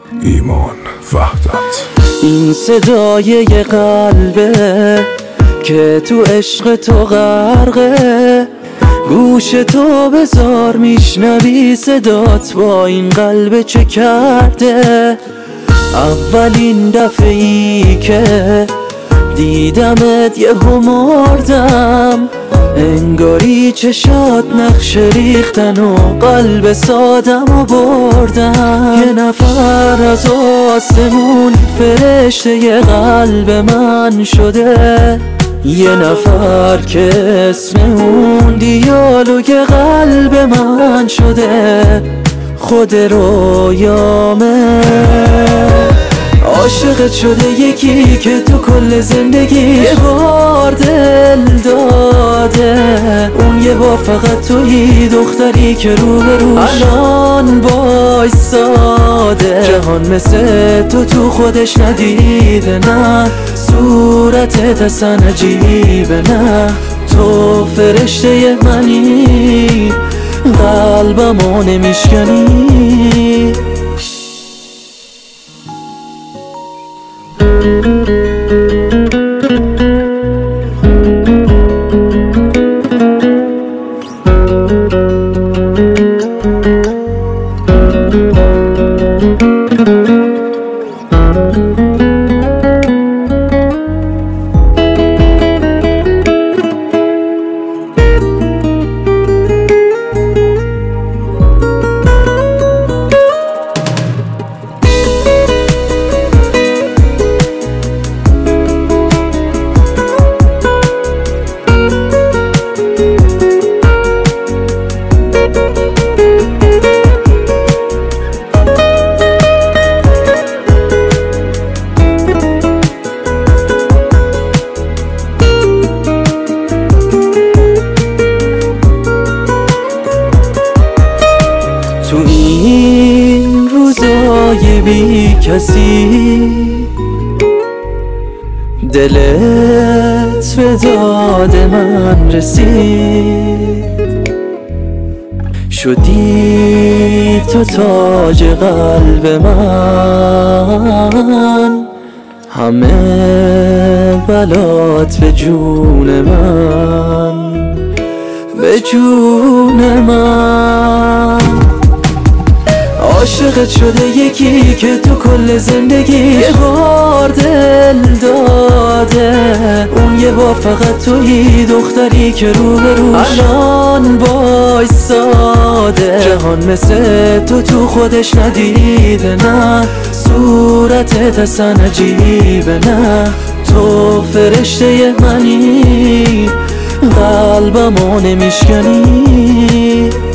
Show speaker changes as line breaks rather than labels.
ایمان وحدت.
این صدای قلبه که تو عشق تو غرقه، گوش تو بذار میشنوی صدات با این قلب چه کرده. اولین دفعی که دیدمت یهو مردم، انگاری چشات نقش ریختن و قلب سادم و بردم. یه نفر از آسمون فرشته ی قلب من شده، یه نفر که اسم اون دیالوگ قلب من شده. خود رویامه عاشقت شده، یکی که تو کل زندگی یه بار دل داده. اون یه بار فقط تویی، دختری که روبروش الان وایساده. جهان مثل تو خودش ندیده، نه صورتت اصلا عجیبه، نه تو فرشته منی، قلبمو نمیشکنی. تو این روزای بی کسی دلت به داد من رسید، شدی تو تاج قلب من. همه بلات به جون من، به جون من. عاشقت شده، یکی که تو کل زندگی یه بار دل داده. اون یه بار فقط تویی، دختری که روبروش الان وایساده. جهان مثل تو خودش ندیده، نه صورتت اصلا عجیبه، نه تو فرشته منی، قلبمو نمیشکنی.